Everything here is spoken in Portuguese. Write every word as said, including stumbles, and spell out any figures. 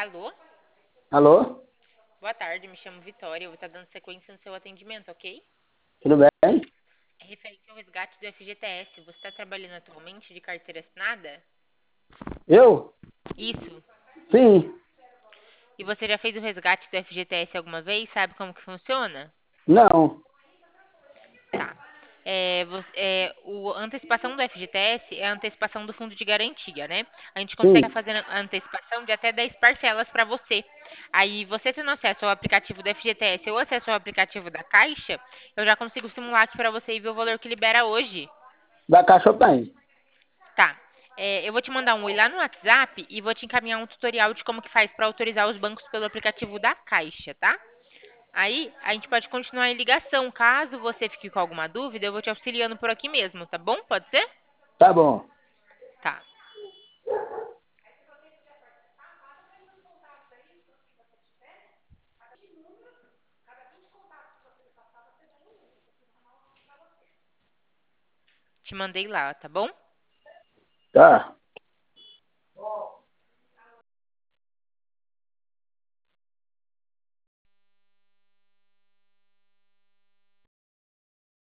Alô? Alô? Boa tarde, me chamo Vitória. Eu vou estar dando sequência no seu atendimento, ok? Tudo bem? É referente ao resgate do F G T S. Você está trabalhando atualmente de carteira assinada? Eu? Isso. Sim. E você já fez o resgate do F G T S alguma vez? Sabe como que funciona? Não. Tá. É, você- é, o, a antecipação do F G T S é a antecipação do fundo de garantia, né? A gente consegue Sim. fazer a antecipação de até dez parcelas para você. Aí, você tendo acesso ao aplicativo do F G T S ou acesso ao aplicativo da Caixa, eu já consigo simular aqui para você e ver o valor que libera hoje. Da Caixa eu tenho. Tá. É, eu vou te mandar um oi lá no WhatsApp e vou te encaminhar um tutorial de como que faz para autorizar os bancos pelo aplicativo da Caixa, tá? Aí, a gente pode continuar em ligação. Caso você fique com alguma dúvida, eu vou te auxiliando por aqui mesmo, tá bom? Pode ser? Tá bom. Tá. Te mandei lá, tá bom? Tá.